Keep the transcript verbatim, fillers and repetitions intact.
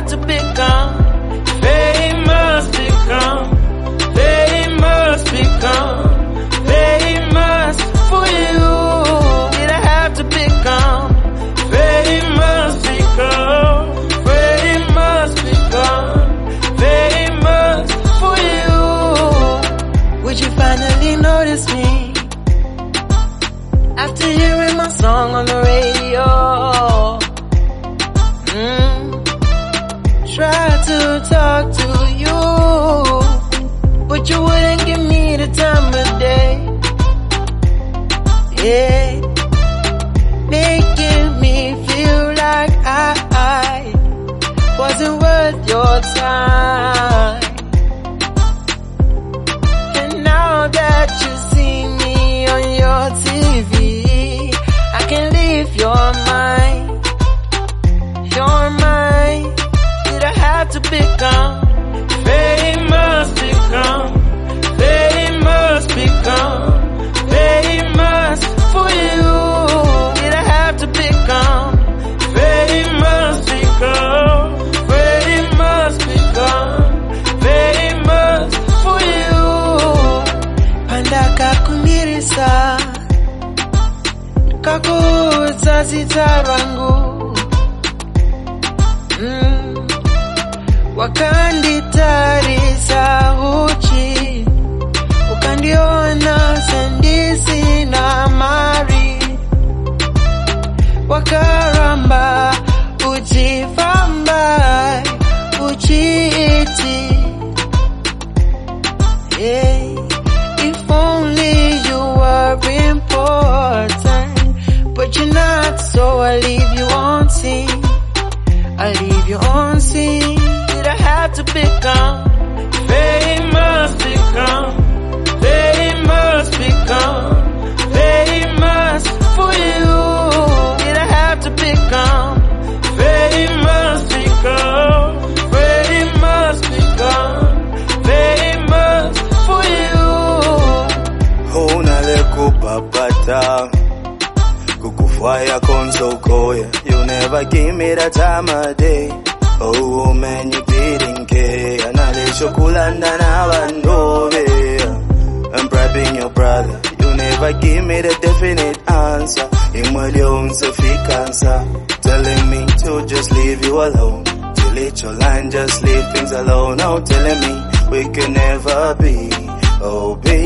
have to become famous, become famous, become famous for you. Did I have to become famous, become famous, become famous for you? Would you finally notice me after hearing my song on the radio? Mm. Try to talk to you, but you wouldn't give me the time of day. Yeah, making me feel like I, I wasn't worth your time. And now that you see me on your T V, I can leave your mind. You're mine. Did I have to become famous, become famous, become famous for you? Did I have to become famous, become famous, become famous for you? Panda kakumirisa kakuza zitarangu. Mm. Wakanditariza uchi, ukandiona sendisi na mari. Wakaramba ujifamba uchiiti. Yeah. If only you were important, but you're not, so I leave you on scene. I leave you on scene. Did I have to become famous, become famous, become famous for you? Did I have to become famous, become famous, become famous for you? Huna leku papata kukufaya konso koya. You never give me that time of day. Oh man, you didn't care. Analisho kulanda na bandove. I'm bribing your brother. You never give me the definite answer. Imweli unsefikansa, telling me to just leave you alone. Delete your line, just leave things alone. Now telling me we can never be. Oh baby.